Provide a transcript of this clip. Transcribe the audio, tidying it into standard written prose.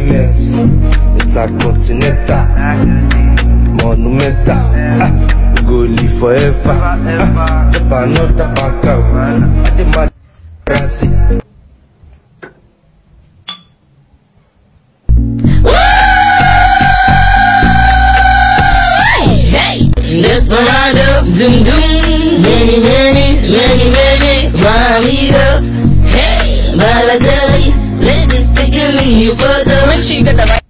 elements. Intercontinental, monumental. We go live forever. Jump another back out. I did my Brazil. Desperado, doom doom, many, my amigo. Hey, Balotelli, let this take me further. When she got the right.